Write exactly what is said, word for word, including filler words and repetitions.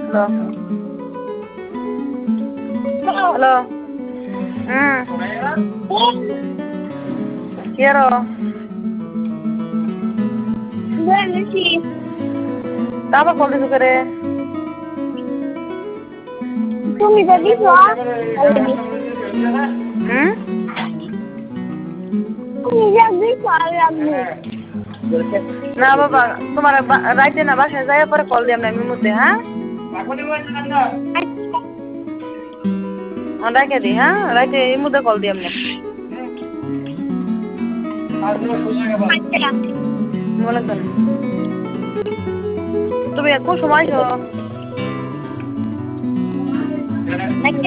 hello হুম কি আরো আবার কল দিছো করে তুমি তো দিছো হুম তুমি যা দিছো আর আমি না বাবা তোমার রাইতে না বাসায় যাই পরে কল দিলাম না আমি মধ্যে হ্যাঁ রাইতে দি হ্যাঁ রাইতে এই মধ্যে কল দিলাম না মনে করেন তুমি এখন সময়